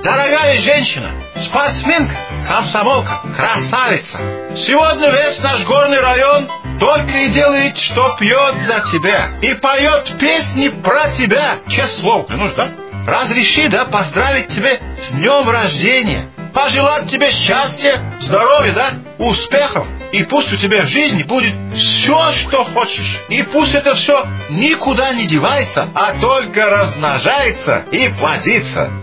Дорогая женщина, спортсменка, комсомолка, красавица, сегодня весь наш горный район только и делает, что пьет за тебя и поет песни про тебя. Честное слово, клянусь, да? Разреши, да, поздравить тебя с днем рождения, пожелать тебе счастья, здоровья, да, успехов. И пусть у тебя в жизни будет все, что хочешь. И пусть это все никуда не девается, а только размножается и плодится.